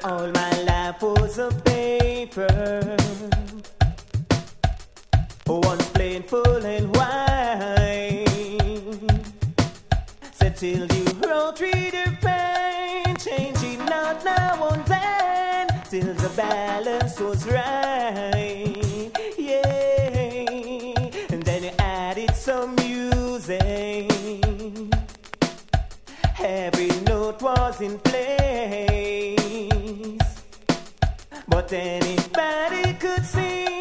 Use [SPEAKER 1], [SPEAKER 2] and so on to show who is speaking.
[SPEAKER 1] all my life was a paper, once plain full and white. Said till you wrote reader pen, changing out now and then, till the balance was right. Yeah, and then you added some music. Every note was in place, but anybody could sing.